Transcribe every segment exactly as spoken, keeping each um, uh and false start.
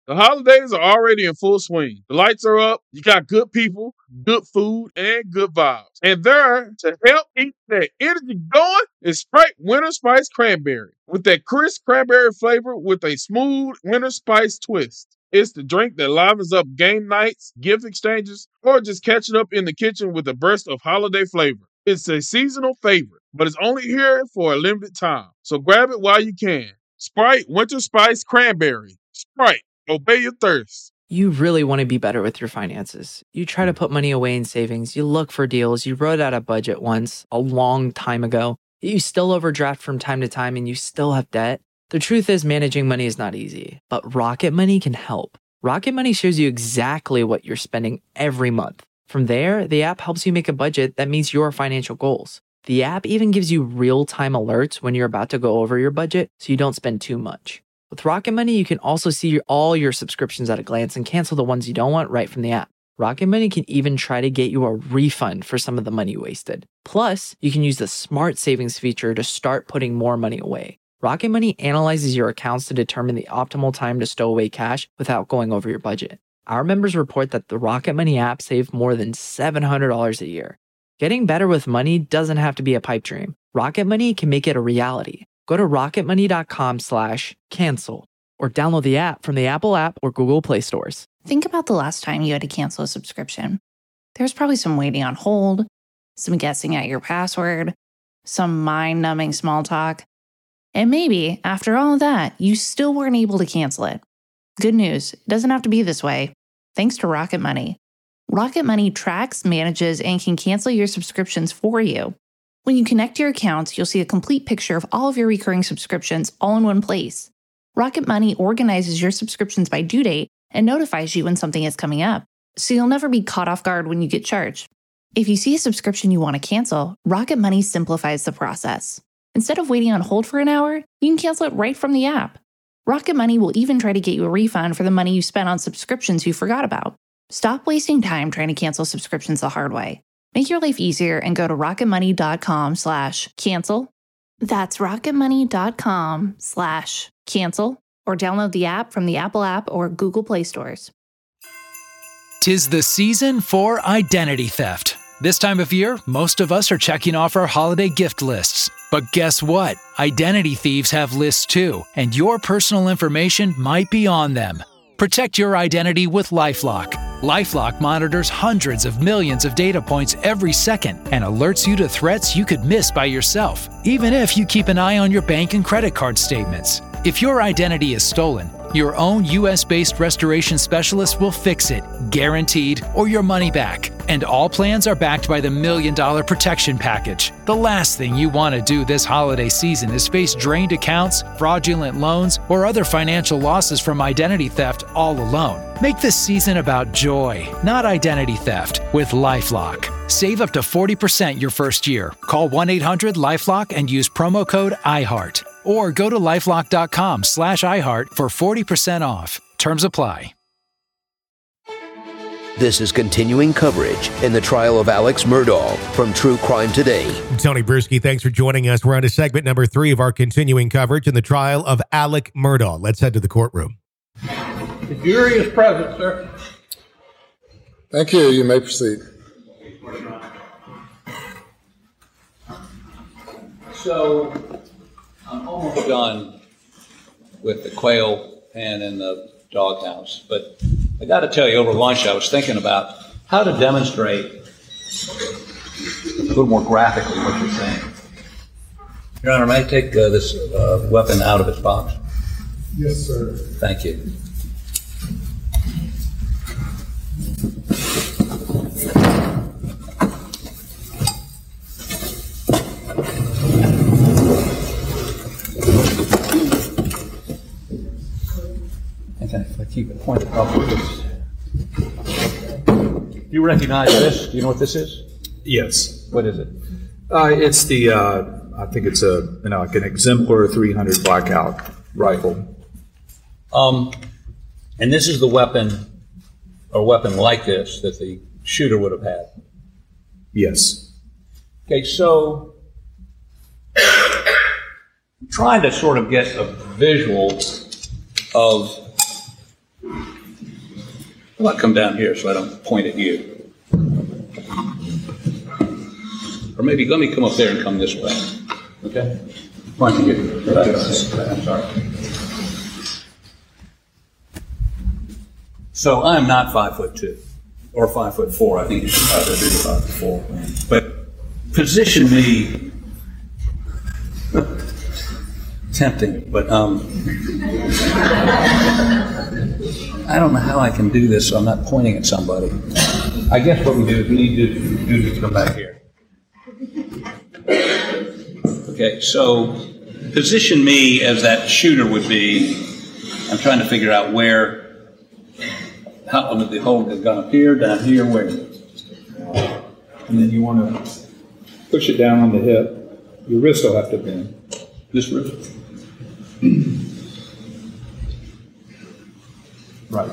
The holidays are already in full swing. The lights are up, you got good people, good food, and good vibes. And there to help keep that energy going is Sprite Winter Spice Cranberry. With that crisp cranberry flavor with a smooth winter spice twist. It's the drink that livens up game nights, gift exchanges, or just catching up in the kitchen with a burst of holiday flavor. It's a seasonal favorite, but it's only here for a limited time. So grab it while you can. Sprite Winter Spice Cranberry. Sprite. Obey your thirst. You really want to be better with your finances. You try to put money away in savings. You look for deals. You wrote out a budget once, a long time ago. You still overdraft from time to time and you still have debt. The truth is managing money is not easy, but Rocket Money can help. Rocket Money shows you exactly what you're spending every month. From there, the app helps you make a budget that meets your financial goals. The app even gives you real-time alerts when you're about to go over your budget so you don't spend too much. With Rocket Money, you can also see all your subscriptions at a glance and cancel the ones you don't want right from the app. Rocket Money can even try to get you a refund for some of the money you wasted. Plus, you can use the Smart Savings feature to start putting more money away. Rocket Money analyzes your accounts to determine the optimal time to stow away cash without going over your budget. Our members report that the Rocket Money app saved more than seven hundred dollars a year. Getting better with money doesn't have to be a pipe dream. Rocket Money can make it a reality. Go to rocketmoney.com slash cancel or download the app from the Apple app or Google Play stores. Think about the last time you had to cancel a subscription. There's probably some waiting on hold, some guessing at your password, some mind-numbing small talk. And maybe, after all of that, you still weren't able to cancel it. Good news, it doesn't have to be this way. Thanks to Rocket Money. Rocket Money tracks, manages, and can cancel your subscriptions for you. When you connect your accounts, you'll see a complete picture of all of your recurring subscriptions all in one place. Rocket Money organizes your subscriptions by due date and notifies you when something is coming up, so you'll never be caught off guard when you get charged. If you see a subscription you want to cancel, Rocket Money simplifies the process. Instead of waiting on hold for an hour, you can cancel it right from the app. Rocket Money will even try to get you a refund for the money you spent on subscriptions you forgot about. Stop wasting time trying to cancel subscriptions the hard way. Make your life easier and go to rocketmoney.com slash cancel. That's rocketmoney.com slash cancel or download the app from the Apple app or Google Play stores. 'Tis the season for identity theft. This time of year, most of us are checking off our holiday gift lists. But guess what? Identity thieves have lists too, and your personal information might be on them. Protect your identity with LifeLock. LifeLock monitors hundreds of millions of data points every second and alerts you to threats you could miss by yourself, even if you keep an eye on your bank and credit card statements. If your identity is stolen, your own U S-based restoration specialist will fix it, guaranteed, or your money back. And all plans are backed by the Million Dollar Protection Package. The last thing you want to do this holiday season is face drained accounts, fraudulent loans, or other financial losses from identity theft all alone. Make this season about joy, not identity theft, with LifeLock. Save up to forty percent your first year. Call one eight hundred LifeLock and use promo code iHeart. Or go to lifelock.com slash iHeart for forty percent off. Terms apply. This is continuing coverage in the trial of Alex Murdaugh from True Crime Today. Tony Bruschi, thanks for joining us. We're on to segment number three of our continuing coverage in the trial of Alec Murdaugh. Let's head to the courtroom. The jury is present, sir. Thank you. You may proceed. So, I'm almost done with the quail pen in the doghouse, but I got to tell you, over lunch I was thinking about how to demonstrate a little more graphically what you're saying. Your Honor, may I take uh, this uh, weapon out of its box? Yes, sir. Thank you. Okay, if I keep it pointed upwards. Do you recognize this? Do you know what this is? Yes. What is it? Uh, it's the, uh, I think it's a, you know, like an exemplar three hundred blackout rifle. Um, and this is the weapon, or weapon like this, that the shooter would have had? Yes. Okay, so I'm trying to sort of get a visual of How about come down here so I don't point at you? Or maybe let me come up there and come this way. Okay? Why don't you get back? I'm sorry. So I'm not five foot two or five foot four. I think you should probably be five foot four. But position me. Tempting, but um, I don't know how I can do this, so I'm not pointing at somebody. I guess what we do is we need to do is come back here. Okay, so position me as that shooter would be. I'm trying to figure out where, how would the hold the gun up here, down here, where? And then you want to push it down on the hip. Your wrist will have to bend. This wrist? Right.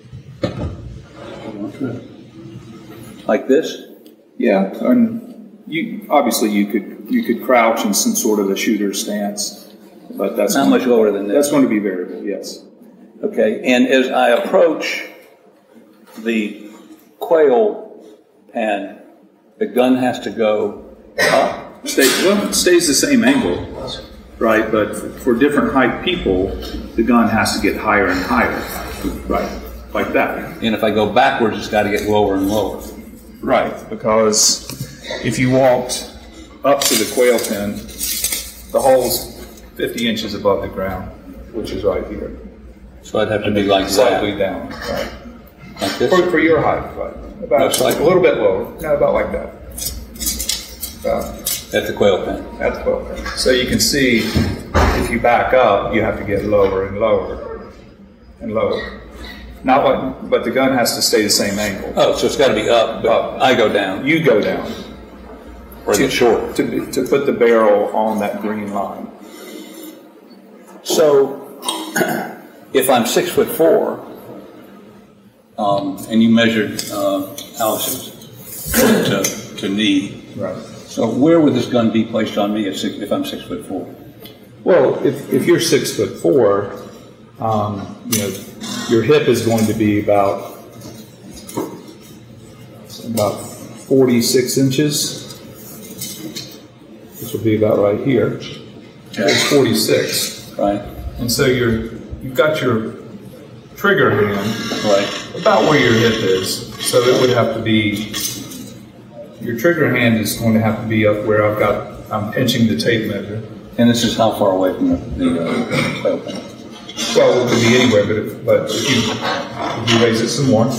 Like this? Yeah, and you obviously you could you could crouch in some sort of a shooter stance, but that's not much lower than this. That's going to be variable, yes. Okay, and as I approach the quail pen, the gun has to go up. Stay, well, it stays the same angle. Right, but for different height people, the gun has to get higher and higher. Right, like that. And if I go backwards, it's got to get lower and lower. Right, because if you walked up to the quail pen, the hole's fifty inches above the ground, which is right here. So I'd have to be like slightly that. down, right? Like this? For, for your height, right? About no, like a little bit lower. No, about like that. About At the quail pen. At the quail pen. So you can see if you back up, you have to get lower and lower and lower. Not like, but the gun has to stay the same angle. Oh, so it's got to be up, but up. I go down. You go down. Or to, get short. To, to put the barrel on that green line. So if I'm six foot four, um, and you measured uh, Alex's to, to knee. Right. So where would this gun be placed on me if, six, if I'm six foot four? Well, if, if you're six foot four, um, you know, your hip is going to be about about forty-six inches. This will be about right here. Okay. It's forty-six. Right. And so you're you've got your trigger hand right about where your hip is. So it would have to be. Your trigger hand is going to have to be up where I've got, I'm pinching the tape measure. And this is how far away from the, the uh, quail pen? Well, it could be anywhere, but if, but if you, if you raise it some more,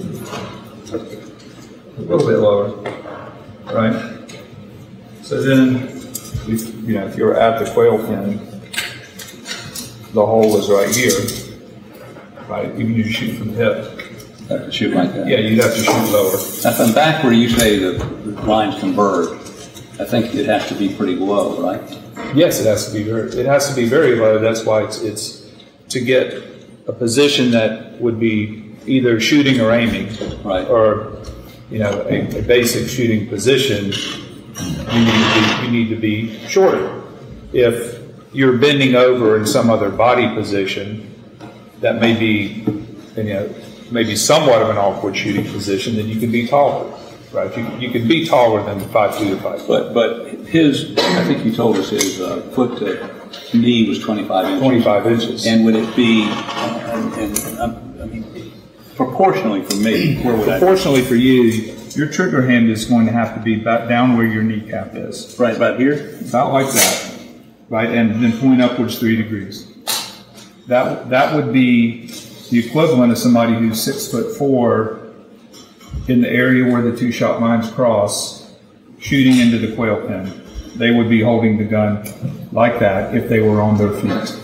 a little bit lower, right? So then, if, you know, if you're at the quail pen, the hole is right here, right? Even if you shoot from the hip. I have to shoot like that. Yeah, you'd have to shoot lower. Now, from back where you say the, the lines converge, I think it has to be pretty low, right? Yes, it has to be very. It has to be very low. That's why it's it's to get a position that would be either shooting or aiming, right? Or you know, a, a basic shooting position. You need to be, you need to be shorter. If you're bending over in some other body position, that may be, you know. Maybe somewhat of an awkward shooting position, then you can be taller, right? You, you can be taller than five two or five. But but his, I think you told us his uh, foot to knee was twenty-five inches. twenty-five inches. And would it be, and, and um, I mean, proportionally for me, where would proportionally I? for you, your trigger hand is going to have to be back down where your kneecap is. Right about here, about like that, right, and then point upwards three degrees. That that would be the equivalent of somebody who's six foot four in the area where the two shot lines cross, shooting into the quail pen. They would be holding the gun like that if they were on their feet.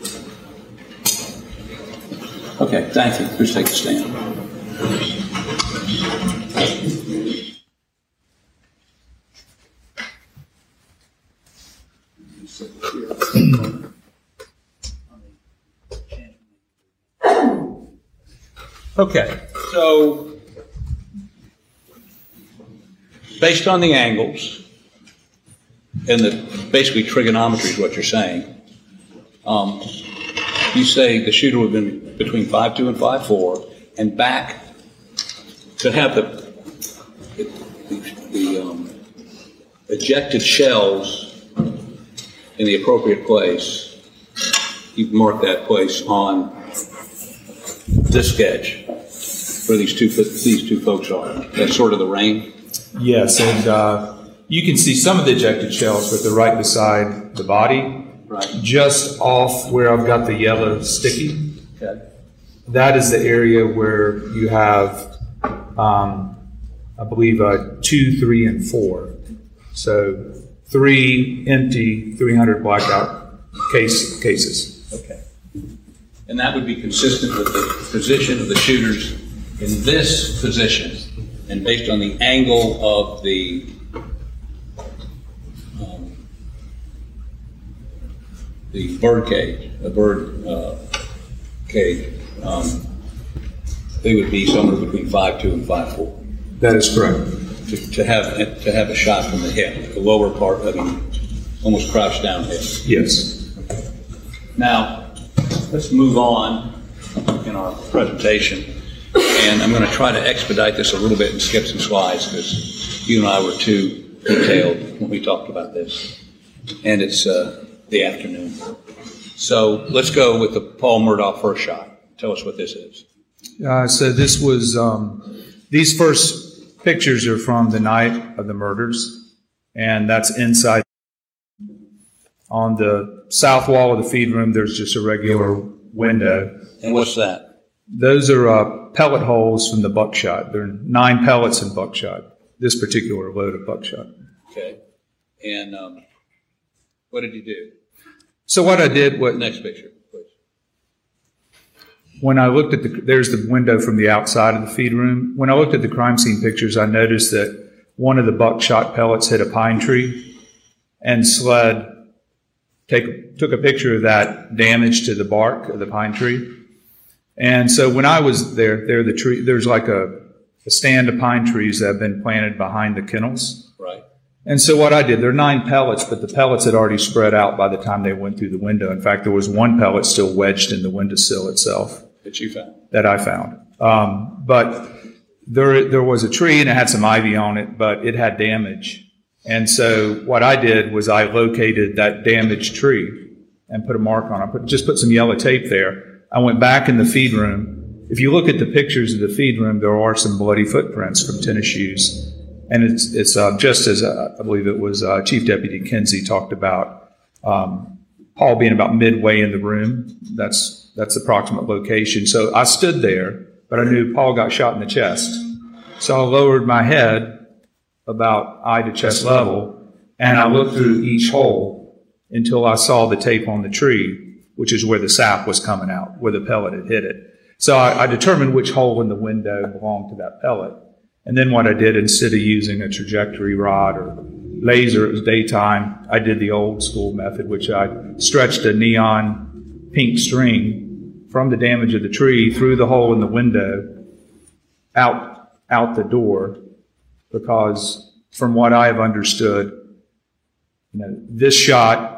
Okay, thank you. Please take a stand. Okay, so based on the angles and the basically trigonometry is what you're saying, um, you say the shooter would have been between five two and five four, and back to have the, the, the um, ejected shells in the appropriate place, you mark that place on this sketch where these two these two folks are. That's sort of the ring. Yes, and uh, you can see some of the ejected shells, but they're right beside the body, right, just off where I've got the yellow sticky. Okay. That is the area where you have, um, I believe, uh, two, three, and four. So three empty, three hundred blackout case cases. Okay. And that would be consistent with the position of the shooters in this position, and based on the angle of the um, the bird cage, the bird uh, cage, um, they would be somewhere between five two and five four. That is correct. To, to have to have a shot from the hip, the lower part, I mean, almost crouched down hip. Yes. Now, let's move on in our presentation. And I'm going to try to expedite this a little bit and skip some slides because you and I were too detailed when we talked about this. And it's uh, the afternoon. So let's go with the Paul Murdaugh first shot. Tell us what this is. Uh, so this was, um, these first pictures are from the night of the murders. And that's inside. On the south wall of the feed room, there's just a regular window. And what's that? Those are uh, pellet holes from the buckshot. There are nine pellets in buckshot, this particular load of buckshot. Okay. And um, what did you do? So what I did was... Next picture, please. When I looked at the... There's the window from the outside of the feed room. When I looked at the crime scene pictures, I noticed that one of the buckshot pellets hit a pine tree, and SLED take, took a picture of that damage to the bark of the pine tree. And so when I was there, there the tree, there's like a, a stand of pine trees that have been planted behind the kennels. Right. And so what I did, there are nine pellets, but the pellets had already spread out by the time they went through the window. In fact, there was one pellet still wedged in the windowsill itself. That you found? That I found. Um, but there, there was a tree and it had some ivy on it, but it had damage. And so what I did was I located that damaged tree and put a mark on it. I put, just put some yellow tape there. I went back in the feed room. If you look at the pictures of the feed room, there are some bloody footprints from tennis shoes. And it's, it's uh, just as uh, I believe it was uh, Chief Deputy Kinsey talked about, um, Paul being about midway in the room. That's, that's the approximate location. So I stood there, but I knew Paul got shot in the chest. So I lowered my head about eye to chest level, and I looked through each hole until I saw the tape on the tree, which is where the sap was coming out, where the pellet had hit it. So I, I determined which hole in the window belonged to that pellet. And then what I did, instead of using a trajectory rod or laser, it was daytime, I did the old school method, which I stretched a neon pink string from the damage of the tree through the hole in the window out, out the door, because from what I have understood, you know, this shot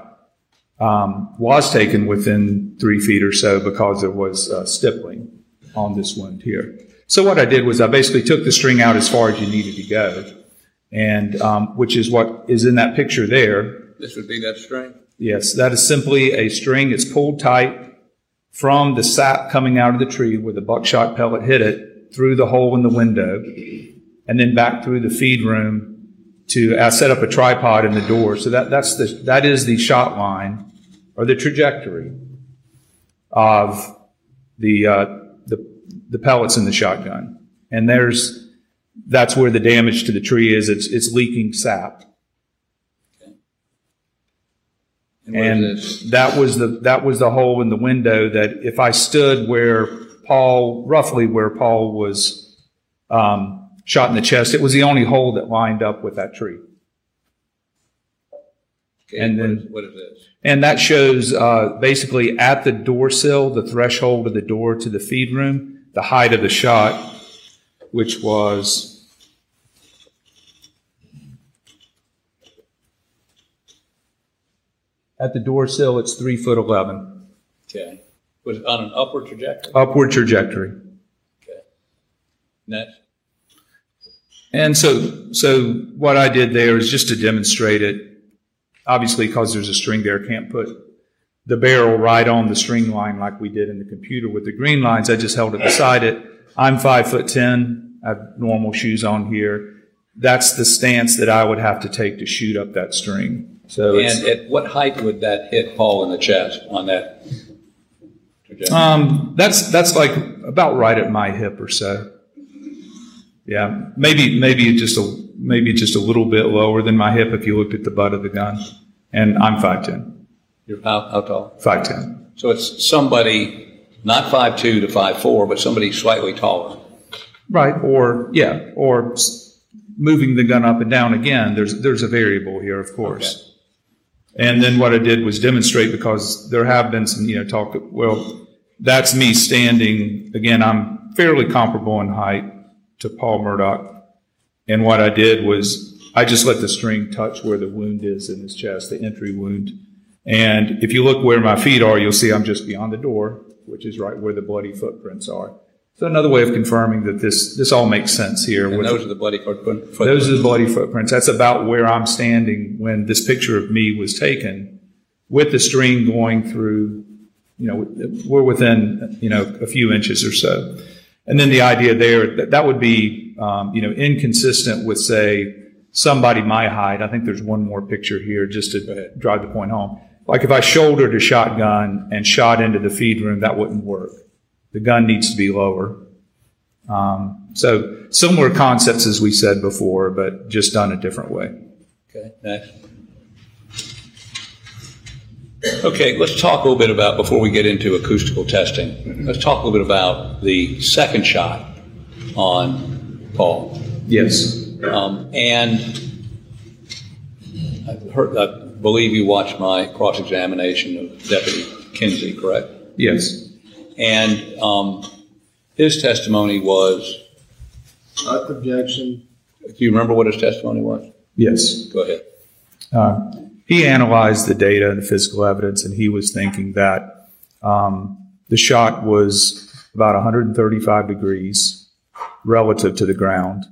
Um, was taken within three feet or so because there was uh, stippling on this wound here. So what I did was I basically took the string out as far as you needed to go, and um, which is what is in that picture there. This would be that string? Yes, that is simply a string. It's pulled tight from the sap coming out of the tree where the buckshot pellet hit it through the hole in the window, and then back through the feed room to I set up a tripod in the door. So that, that's the, that is the shot line or the trajectory of the, uh, the, the pellets in the shotgun. And there's, that's where the damage to the tree is. It's, it's leaking sap. Okay. And, what and is this? that was the, that was the hole in the window that if I stood where Paul, roughly where Paul was, um, shot in the chest, it was the only hole that lined up with that tree. Okay, and what then, is, what is this? And that shows uh, basically at the door sill, the threshold of the door to the feed room, the height of the shot, which was at the door sill, it's three foot eleven. Okay. Was it on an upward trajectory? Upward trajectory. Okay. Next. And so, so what I did there is just to demonstrate it. Obviously, because there's a string there, can't put the barrel right on the string line like we did in the computer with the green lines. I just held it beside it. I'm five foot ten. I have normal shoes on here. That's the stance that I would have to take to shoot up that string. So, and at what height would that hit Paul in the chest on that trajectory? Um, that's that's like about right at my hip or so. Yeah, maybe maybe just a maybe just a little bit lower than my hip if you looked at the butt of the gun. And I'm five ten. You're how, how tall? five ten. So it's somebody not five two to five four, but somebody slightly taller. Right, or yeah, or moving the gun up and down again. There's there's a variable here, of course. Okay. And then what I did was demonstrate, because there have been some, you know, talk, well, that's me standing. Again, I'm fairly comparable in height to Paul Murdaugh. And what I did was I just let the string touch where the wound is in his chest, the entry wound. And if you look where my feet are, you'll see I'm just beyond the door, which is right where the bloody footprints are. So another way of confirming that this this all makes sense here. And those are the bloody footprints? Those are the bloody footprints. That's about where I'm standing when this picture of me was taken, with the string going through, you know, we're within, you know, a few inches or so. And then the idea there, that, that would be, um, you know, inconsistent with, say, somebody my height. I think there's one more picture here just to drive the point home. Like if I shouldered a shotgun and shot into the feed room, that wouldn't work. The gun needs to be lower. Um, so similar concepts as we said before, but just done a different way. Okay, next. Okay, let's talk a little bit about, before we get into acoustical testing, mm-hmm. let's talk a little bit about the second shot on Paul. Yes. Um, and I've heard, I believe you watched my cross-examination of Deputy Kinsey, correct? Yes. And um, his testimony was? Not objection. Do you remember what his testimony was? Yes. Go ahead. Uh, he analyzed the data and the physical evidence, and he was thinking that um, the shot was about one hundred thirty-five degrees relative to the ground,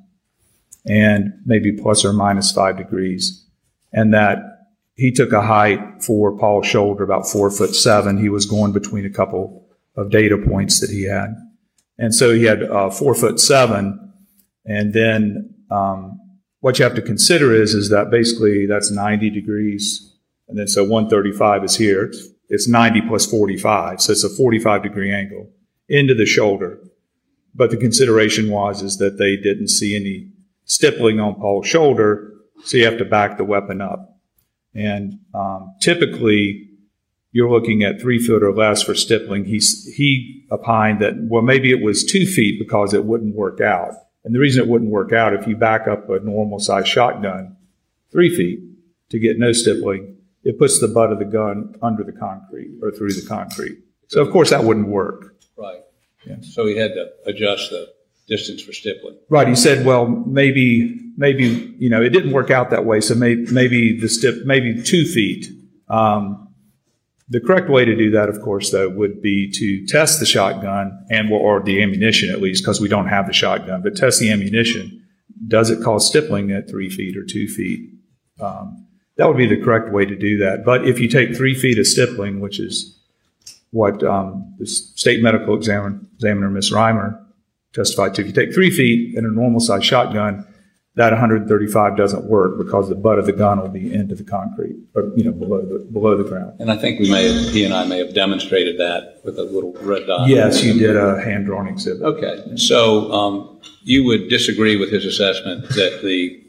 and maybe plus or minus five degrees, and that he took a height for Paul's shoulder about four foot seven. He was going between a couple of data points that he had. And so he had uh, four foot seven. And then um, what you have to consider is, is that basically that's ninety degrees. And then so one thirty-five is here. It's ninety plus forty-five. So it's a forty-five degree angle into the shoulder. But the consideration was, is that they didn't see any stippling on Paul's shoulder. So you have to back the weapon up. And um, typically, you're looking at three feet or less for stippling. He, he opined that, well, maybe it was two feet because it wouldn't work out. And the reason it wouldn't work out, if you back up a normal size shotgun three feet to get no stippling, it puts the butt of the gun under the concrete or through the concrete. So, of course, that wouldn't work. Right. Yeah. So he had to adjust the distance for stippling. Right. He said, well, maybe, maybe, you know, it didn't work out that way. So maybe, maybe the stip, maybe two feet. Um, The correct way to do that, of course, though, would be to test the shotgun and or the ammunition, at least, because we don't have the shotgun, but test the ammunition. Does it cause stippling at three feet or two feet? Um, that would be the correct way to do that. But if you take three feet of stippling, which is what um, the state medical examiner, examiner, Miss Reimer, testified to, if you take three feet in a normal-sized shotgun, that one hundred thirty-five doesn't work because the butt of the gun will be into the concrete, or, you know, below the below the ground. And I think we may have, he and I may have demonstrated that with a little red dot. Yes, you did a hand-drawn exhibit. Okay. So um, you would disagree with his assessment that the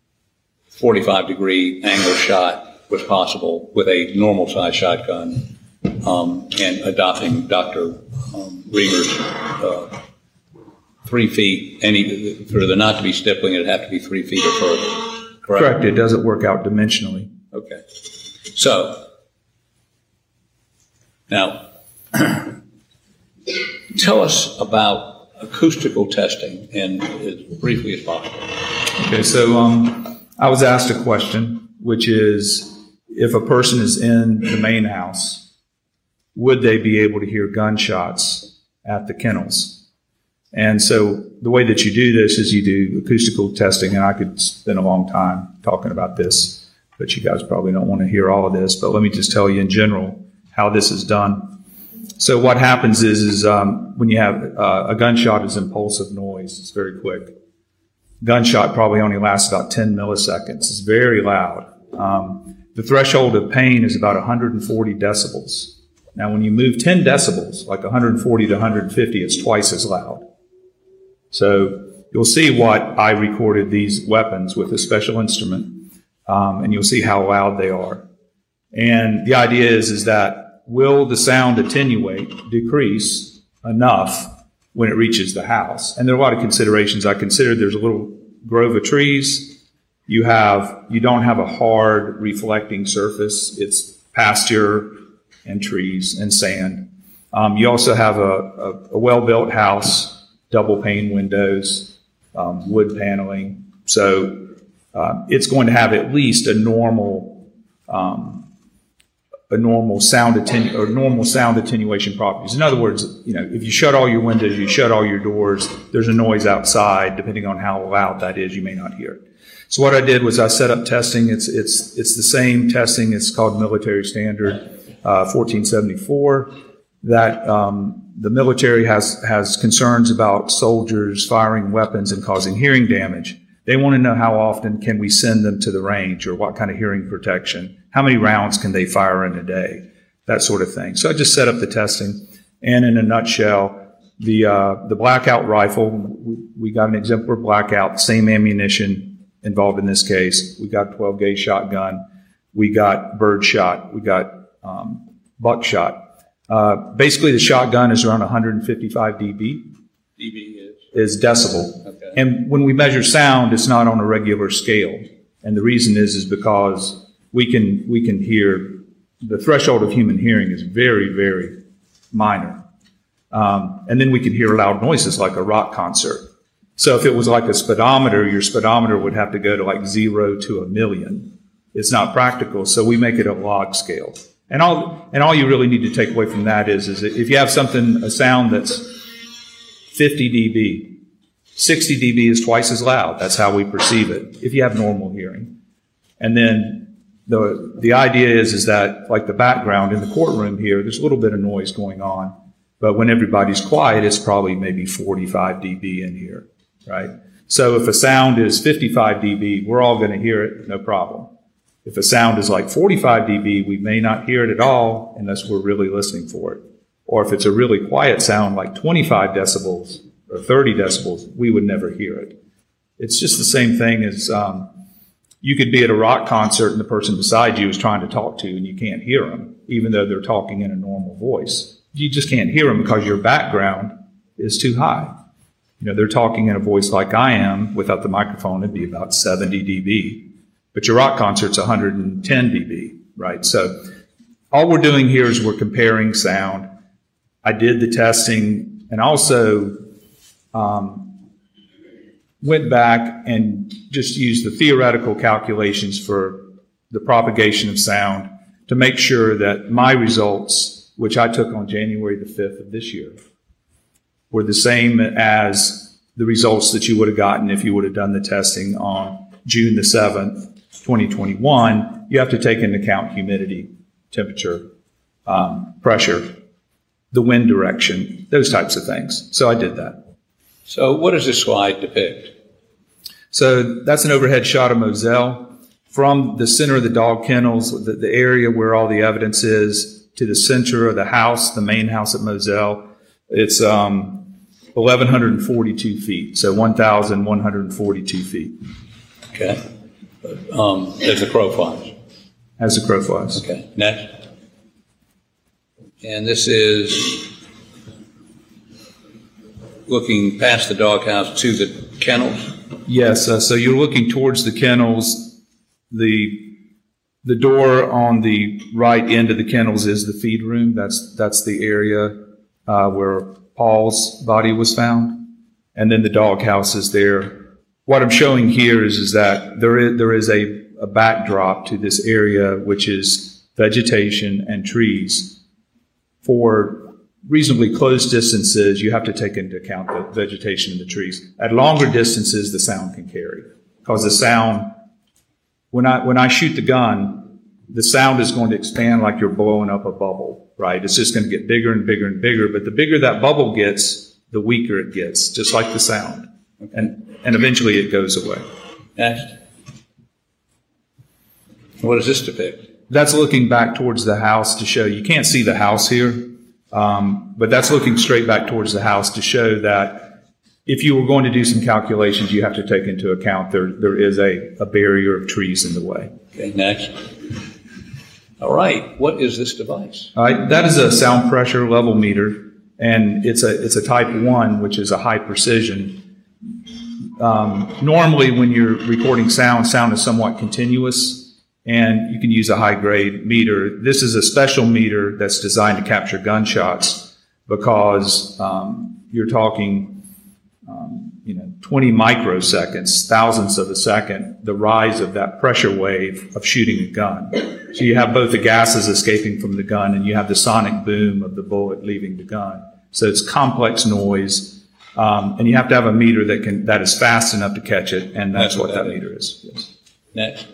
forty-five degree angle shot was possible with a normal-sized shotgun, um, and adopting Doctor Um, Reimer's uh, three feet, any, for there not to be stippling, it'd have to be three feet or further. Correct? Correct. It doesn't work out dimensionally. Okay. So, now, tell us about acoustical testing, and as briefly as possible. Okay, so um, I was asked a question, which is, if a person is in the main house, would they be able to hear gunshots at the kennels? And so the way that you do this is you do acoustical testing, and I could spend a long time talking about this, but you guys probably don't want to hear all of this. But let me just tell you in general how this is done. So what happens is, is um, when you have uh, a gunshot is impulsive noise. It's very quick. Gunshot probably only lasts about ten milliseconds. It's very loud. Um, the threshold of pain is about one hundred forty decibels. Now, when you move ten decibels, like one hundred forty to one hundred fifty, it's twice as loud. So you'll see what I recorded these weapons with a special instrument, um, and you'll see how loud they are. And the idea is, is that will the sound attenuate, decrease enough when it reaches the house? And there are a lot of considerations. I considered there's a little grove of trees. You have, you don't have a hard reflecting surface. It's pasture and trees and sand. Um, you also have a, a, a well-built house, double pane windows, um, wood paneling. So uh, it's going to have at least a normal, um, a normal sound attenu- or normal sound attenuation properties. In other words, you know, if you shut all your windows, you shut all your doors, there's a noise outside. Depending on how loud that is, you may not hear it. So what I did was I set up testing. It's it's it's the same testing. It's called military standard uh, fourteen seventy-four. That um, the military has has concerns about soldiers firing weapons and causing hearing damage. They want to know how often can we send them to the range, or what kind of hearing protection. How many rounds can they fire in a day? That sort of thing. So I just set up the testing. And in a nutshell, the uh, the blackout rifle, we, we got an exemplar blackout, same ammunition involved in this case. We got twelve gauge shotgun. We got bird shot. We got um, buckshot. Uh, basically, the shotgun is around one hundred fifty-five decibels. D B is? Is decibel. Okay. And when we measure sound, it's not on a regular scale. And the reason is, is because we can, we can hear, the threshold of human hearing is very, very minor. Um, and then we can hear loud noises like a rock concert. So if it was like a speedometer, your speedometer would have to go to like zero to a million. It's not practical. So we make it a log scale. And all, and all you really need to take away from that is, is that if you have something, a sound that's fifty decibels, sixty decibels is twice as loud. That's how we perceive it, if you have normal hearing. And then the, the idea is, is that like the background in the courtroom here, there's a little bit of noise going on. But when everybody's quiet, it's probably maybe forty-five decibels in here, right? So if a sound is fifty-five decibels, we're all going to hear it, no problem. If a sound is like forty-five decibels, we may not hear it at all unless we're really listening for it. Or if it's a really quiet sound like twenty-five decibels or thirty decibels, we would never hear it. It's just the same thing as um, you could be at a rock concert and the person beside you is trying to talk to you and you can't hear them, even though they're talking in a normal voice. You just can't hear them because your background is too high. You know, they're talking in a voice like I am. Without the microphone, it'd be about seventy decibels. But your rock concert's one hundred ten decibels, right? So all we're doing here is we're comparing sound. I did the testing and also um, went back and just used the theoretical calculations for the propagation of sound to make sure that my results, which I took on January the fifth of this year, were the same as the results that you would have gotten if you would have done the testing on June the seventh, twenty twenty-one. You have to take into account humidity, temperature, um, pressure, the wind direction, those types of things. So I did that. So what does this slide depict? So that's an overhead shot of Moselle. From the center of the dog kennels, the, the area where all the evidence is, to the center of the house, the main house at Moselle, it's um, eleven forty-two feet, so one thousand one hundred forty-two feet. Okay. Um, as the crow flies. As the crow flies. Okay. Next. And this is looking past the doghouse to the kennels? Yes. Uh, so you're looking towards the kennels. The the door on the right end of the kennels is the feed room. That's that's the area uh, where Paul's body was found, and then the doghouse is there. What I'm showing here is is that there is there is a, a backdrop to this area, which is vegetation and trees. For reasonably close distances, you have to take into account the vegetation in the trees. At longer distances, the sound can carry, because the sound, when I when I shoot the gun, the sound is going to expand like you're blowing up a bubble, right? It's just going to get bigger and bigger and bigger. But the bigger that bubble gets, the weaker it gets, just like the sound, and and eventually it goes away. Next. What does this depict? That's looking back towards the house to show, you can't see the house here, um, but that's looking straight back towards the house to show that if you were going to do some calculations, you have to take into account there there is a, a barrier of trees in the way. Okay, next. All right, what is this device? All right, that is a sound pressure level meter, and it's a it's a type one, which is a high precision. Um, normally, when you're recording sound, sound is somewhat continuous, and you can use a high-grade meter. This is a special meter that's designed to capture gunshots, because um, you're talking, um, you know, twenty microseconds, thousandths of a second, the rise of that pressure wave of shooting a gun. So you have both the gases escaping from the gun, and you have the sonic boom of the bullet leaving the gun. So it's complex noise, um, and you have to have a meter that can that is fast enough to catch it, and that's, that's what, what that, that meter is. Yes. Next.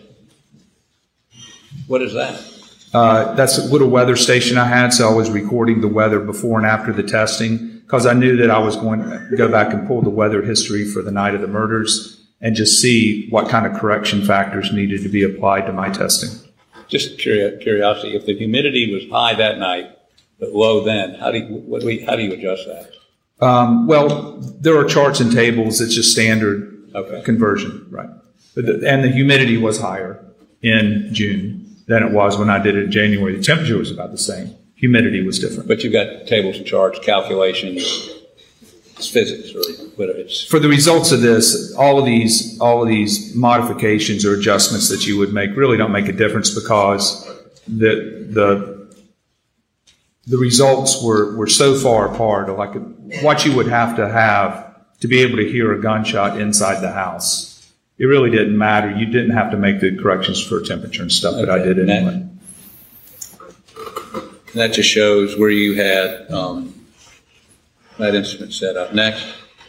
What is that? Uh, that's a little weather station I had, so I was recording the weather before and after the testing, because I knew that I was going to go back and pull the weather history for the night of the murders and just see what kind of correction factors needed to be applied to my testing. Just curiosity, if the humidity was high that night but low then, how do you, what do we, how do you adjust that? Um, well, there are charts and tables. It's just standard okay. conversion, right? But the, and the humidity was higher in June than it was when I did it in January. The temperature was about the same. Humidity was different. But you've got tables and charts, calculations, it's physics, or whatever it's. For the results of this, all of these, all of these modifications or adjustments that you would make really don't make a difference, because the the the results were, were so far apart. Like what you would have to have to be able to hear a gunshot inside the house. It really didn't matter. You didn't have to make the corrections for temperature and stuff, okay. but I did anyway. That, that just shows where you had um, that instrument set up. Next.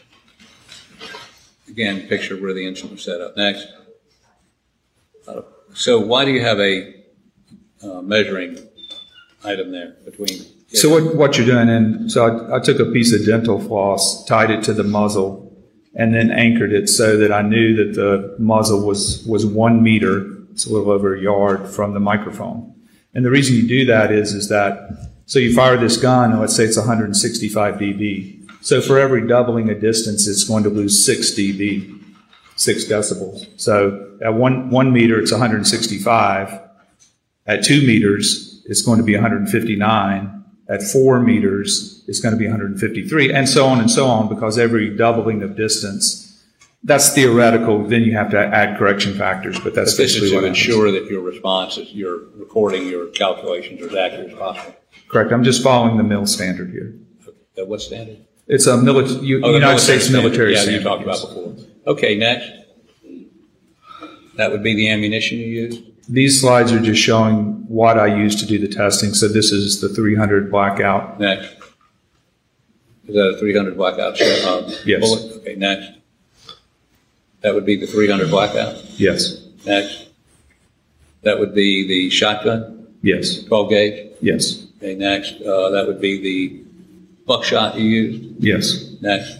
Again, picture where the instrument was set up. Next. Uh, so why do you have a uh, measuring item there between? So what, what you're doing, and so I, I took a piece of dental floss, tied it to the muzzle, and then anchored it so that I knew that the muzzle was, was one meter, it's a little over a yard from the microphone. And the reason you do that is, is that, so you fire this gun, and let's say it's one hundred sixty-five decibels. So for every doubling of distance, it's going to lose six decibels, six decibels. So at one, one meter, it's one hundred sixty-five. At two meters, it's going to be one hundred fifty-nine. At four meters, it's going to be one hundred fifty-three, and so on and so on, because every doubling of distance, that's theoretical. Then you have to add correction factors, but that's but this is what to ensure that your response is, your recording, your calculations are as accurate as possible. Correct. I'm just following the mil standard here. Okay. What standard? It's a military, U- oh, United States standard. military yeah, standard. Yeah, you talked about before. Okay, next. That would be the ammunition you used? These slides are just showing what I used to do the testing. So this is the three hundred blackout. Next. Is that a three hundred blackout um, yes. bullet? Okay, next. That would be the three hundred blackout? Yes. Next. That would be the shotgun? Yes. twelve gauge? Yes. Okay, next. Uh, that would be the buckshot you used? Yes. Next.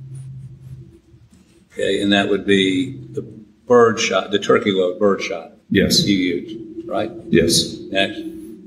Okay, and that would be the bird shot, the turkey load bird shot? Yes. You used, right? Yes. Next.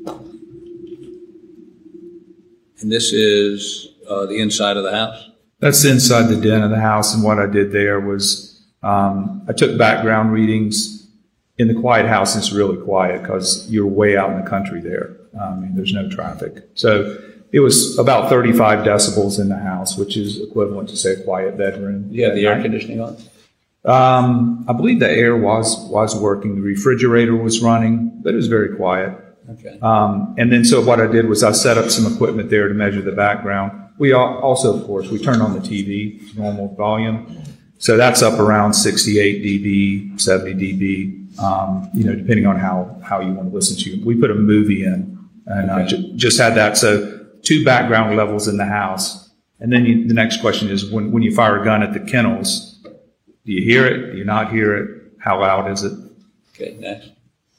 And this is uh, the inside of the house? That's inside the den of the house, and what I did there was um, I took background readings. In the quiet house, it's really quiet because you're way out in the country there. I mean, there's no traffic. So it was about thirty-five decibels in the house, which is equivalent to, say, a quiet bedroom. You had the air conditioning on? Um, I believe the air was was working. The refrigerator was running, but it was very quiet. Okay. Um, and then so what I did was I set up some equipment there to measure the background. We also, of course, we turned on the T V, normal volume. So that's up around sixty-eight decibels, seventy decibels, um, you know, depending on how, how you want to listen to it. We put a movie in and okay. uh, j- just had that. So two background levels in the house. And then you, the next question is, when, when you fire a gun at the kennels, do you hear it? Do you not hear it? How loud is it? Okay, next.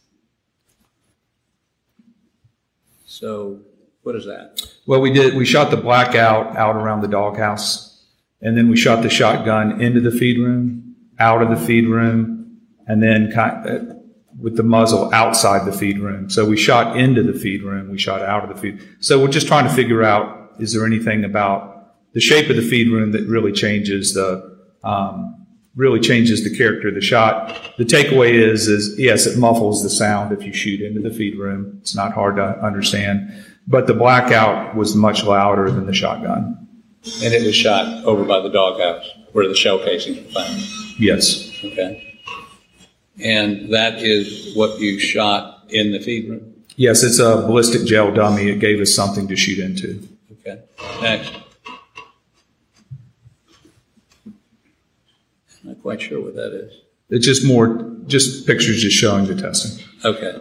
So what is that? Well, we did, we shot the blackout out around the doghouse, and then we shot the shotgun into the feed room, out of the feed room, and then kind of, with the muzzle outside the feed room. So we shot into the feed room, we shot out of the feed. So we're just trying to figure out, is there anything about the shape of the feed room that really changes the, um, really changes the character of the shot. The takeaway is, is yes, it muffles the sound if you shoot into the feed room. It's not hard to understand. But the blackout was much louder than the shotgun. And it was shot over by the doghouse where the shell casings were found? Yes. Okay. And that is what you shot in the feed room? Yes, it's a ballistic gel dummy. It gave us something to shoot into. Okay. Next. I'm not quite sure what that is. It's just more, just pictures just showing the testing. Okay.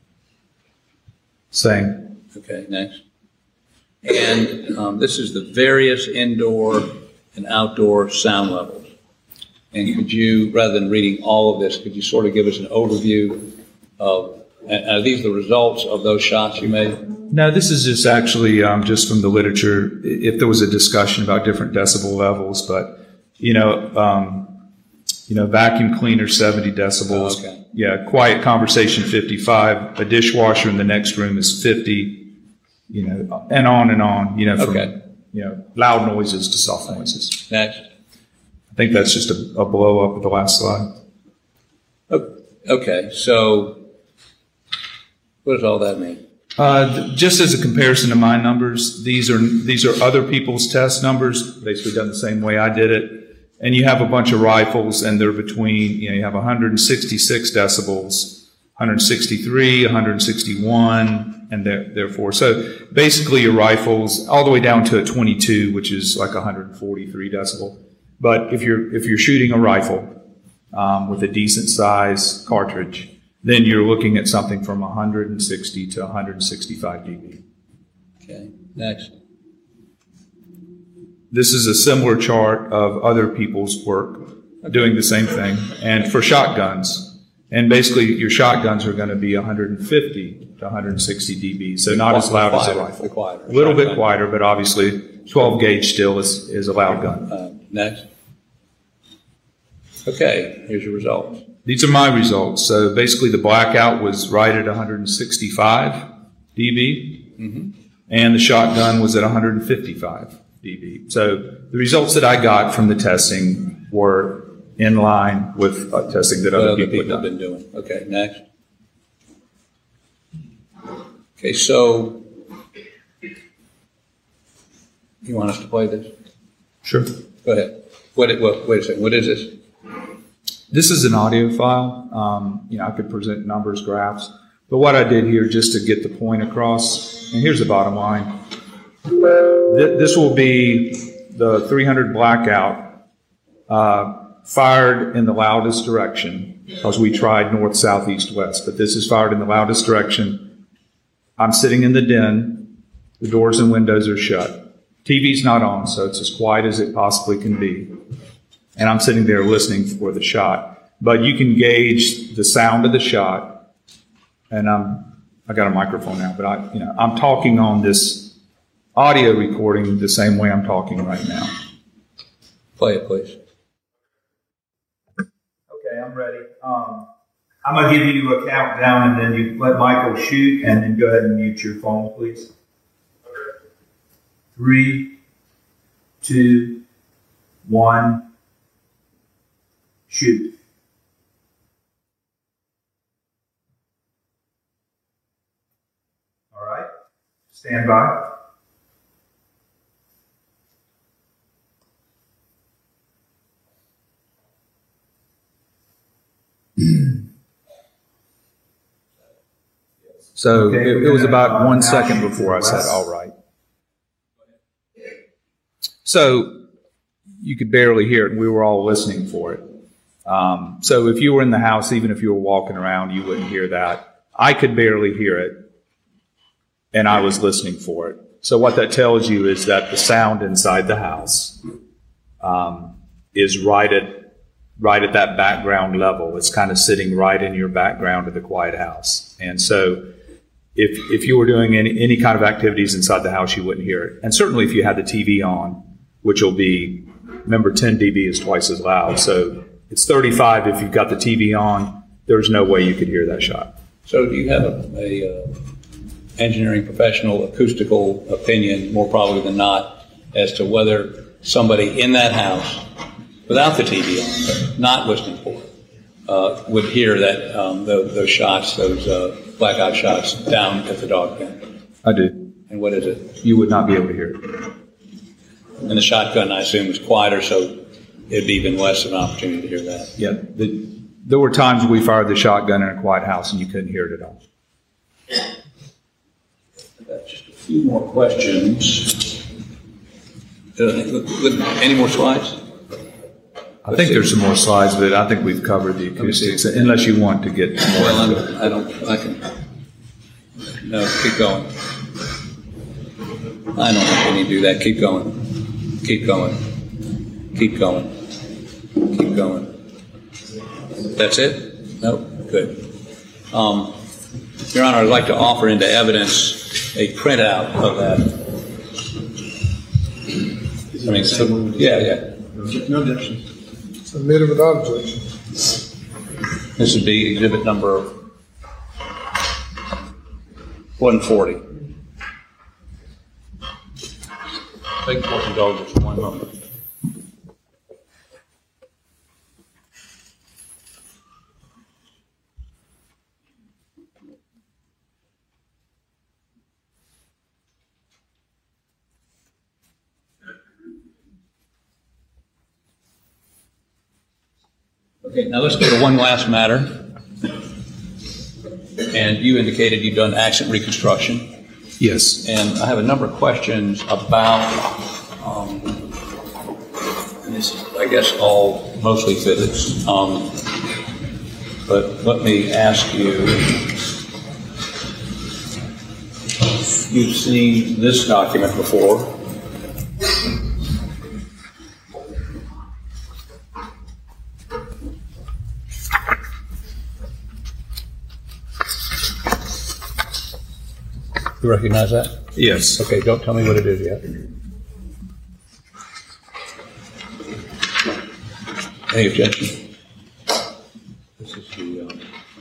Same. Okay, next. And um, this is the various indoor and outdoor sound levels. And could you, rather than reading all of this, could you sort of give us an overview of, and are these the results of those shots you made? No, this is just actually um, just from the literature, if there was a discussion about different decibel levels, but, you know, um, you know, vacuum cleaner, seventy decibels. Oh, okay. Yeah, quiet conversation, fifty-five. A dishwasher in the next room is fifty, you know, and on and on, you know, from, okay. you know, loud noises to soft noises. Next. I think that's just a, a blow up of the last slide. Okay, so what does all that mean? Uh, just as a comparison to my numbers, these are these are other people's test numbers, basically done the same way I did it. And you have a bunch of rifles, and they're between, you know, you have one hundred sixty-six decibels, one hundred sixty-three, one hundred sixty-one, and therefore, so basically your rifles all the way down to a twenty-two, which is like one hundred forty-three decibel. But if you're if you're shooting a rifle um, with a decent size cartridge, then you're looking at something from one hundred sixty to one hundred sixty-five dB. Okay, next. This is a similar chart of other people's work doing the same thing, and for shotguns. And basically, your shotguns are going to be one hundred fifty to one hundred sixty dB, so not as loud as a rifle. A little bit quieter, but obviously, twelve gauge still is, is a loud gun. Uh, next. Okay, here's your results. These are my results. So basically, the blackout was right at one hundred sixty-five dB, mm-hmm. and the shotgun was at one hundred fifty-five dB. So the results that I got from the testing were in line with uh, testing that what other, other people, people have been doing. Okay, next. Okay, so you want us to play this? Sure. Go ahead. What? It, well, wait a second. What is this? This is an audio file. Um, you know, I could present numbers, graphs, but what I did here just to get the point across, and here's the bottom line. This will be the three hundred blackout uh, fired in the loudest direction, because we tried north, south, east, west, but this is fired in the loudest direction. I'm sitting in the den. The doors and windows are shut. T V's not on, so it's as quiet as it possibly can be. And I'm sitting there listening for the shot. But you can gauge the sound of the shot. And I'm, I got a microphone now, but I, you know, I'm talking on this audio recording the same way I'm talking right now. Play it, please. Okay, I'm ready. Um, I'm going to give you a countdown, and then you let Michael shoot, and then go ahead and mute your phone, please. Three, two, one, shoot. All right, stand by. So okay, it, it was about one second before I said, all right. So you could barely hear it, and we were all listening for it. Um, so if you were in the house, even if you were walking around, you wouldn't hear that. I could barely hear it, and I was listening for it. So what that tells you is that the sound inside the house um, is right at right at that background level. It's kind of sitting right in your background of the quiet house. And so if if you were doing any, any kind of activities inside the house, you wouldn't hear it. And certainly if you had the T V on, which will be, remember ten decibels is twice as loud. So it's thirty-five if you've got the T V on. There's no way you could hear that shot. So do you have a, a uh, engineering professional acoustical opinion, more probably than not, as to whether somebody in that house, without the T V on, not listening for it, uh, would hear that um, those, those shots, those uh, blackout shots down at the dog pen? I do. And what is it? You would not be able to hear it. And the shotgun, I assume, is quieter, so it'd be even less of an opportunity to hear that. Yeah. The, there were times we fired the shotgun in a quiet house and you couldn't hear it at all. I've got just a few more questions. Uh, any more slides? I think there's some more slides, but I think we've covered the acoustics, unless you want to get more. Well, I'm, I don't, I can, no, keep going. I don't think we need to do that. Keep going. Keep going. Keep going. Keep going. That's it? No? Good. Um, Your Honor, I'd like to offer into evidence a printout of that. I mean, so, yeah, yeah. No objection. Submitted without objection. This would be exhibit number one forty. Take fourteen dollars just one moment. Okay, now let's go to one last matter. And you indicated you've done accident reconstruction. Yes. And I have a number of questions about, um, and this is, I guess, all mostly physics. Um, but let me ask you, you've seen this document before. You recognize that? Yes. Okay, don't tell me what it is yet. Any objection? This is the, um,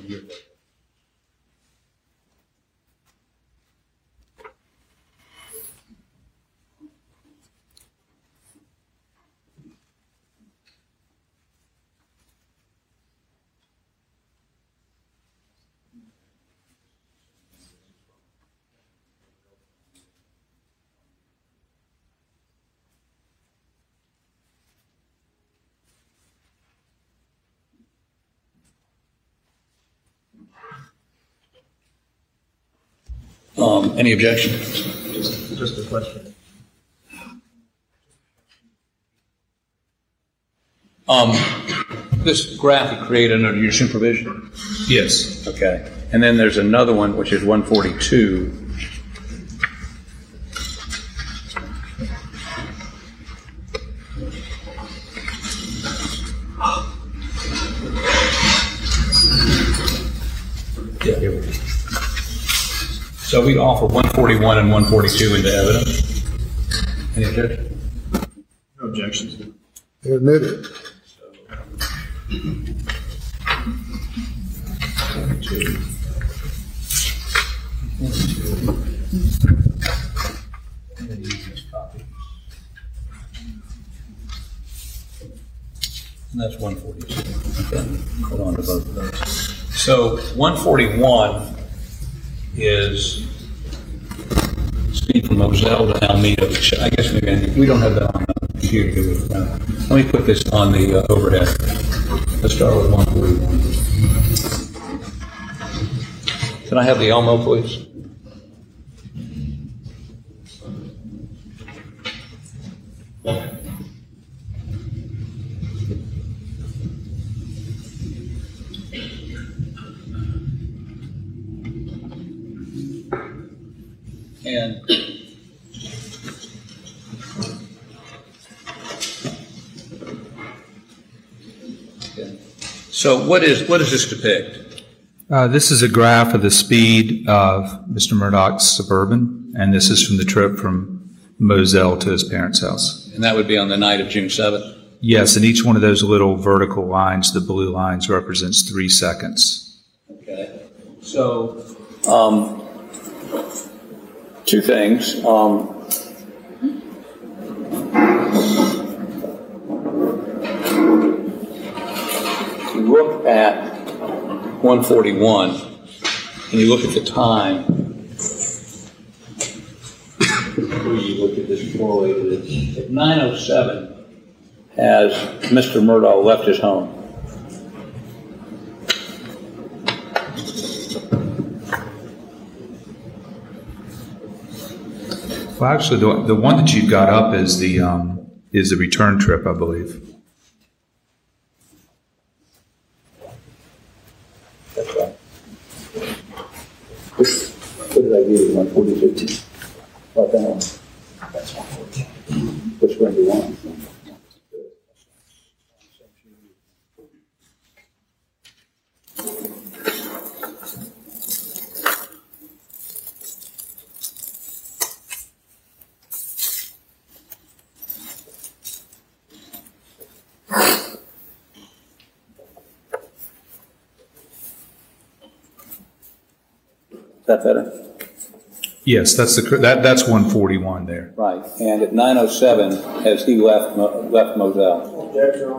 Um, any objection? Just, just a question. Um, this graphic created under your supervision? Yes. Okay. And then there's another one, which is one forty-two. Yeah, here we go. So we offer one forty-one and one forty-two into evidence. Any objection? No objections. Admitted. And that's one forty-two. Okay. Hold on to both of those. So one forty-one is speed from Moselle to Alameda. Which I guess maybe we don't have that on the computer. Do we? No. Let me put this on the uh, overhead. Let's start with one forty-one. Can I have the Elmo, please? And Okay. So what is what does this depict? Uh, this is a graph of the speed of Mister Murdoch's Suburban, and this is from the trip from Moselle to his parents' house. And that would be on the night of June seventh? Yes, and each one of those little vertical lines, the blue lines, represents three seconds. Okay. So, um, two things. Um, you look at one forty-one, and you look at the time. You look at this correlated. At nine oh seven, has Mister Murdaugh left his home? Well, actually, the, the one that you've got up is the um, is the return trip, I believe. That's right. What did I give you? one forty-two. Right down. That's one fourteen. Which one do you want? Is that better? Yes, that's the that that's one forty-one there. Right. And at nine oh seven, has he left left Moselle?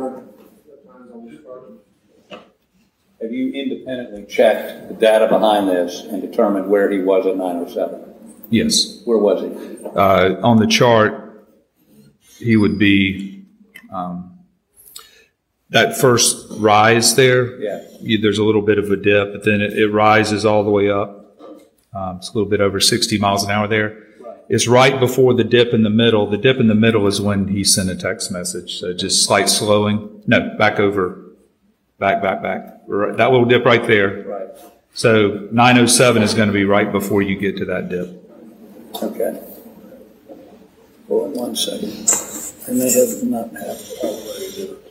Have you independently checked the data behind this and determined where he was at nine oh seven? Yes. Where was he? Uh, on the chart, he would be um, that first rise there. Yeah. You, there's a little bit of a dip, but then it, it rises all the way up. Um, it's a little bit over sixty miles an hour there. Right. It's right before the dip in the middle. The dip in the middle is when he sent a text message. So just slight slowing. No, back over. Back, back, back. Right, that little dip right there. Right. So nine oh seven is going to be right before you get to that dip. Okay. Hold on one second. I may have not have already did it.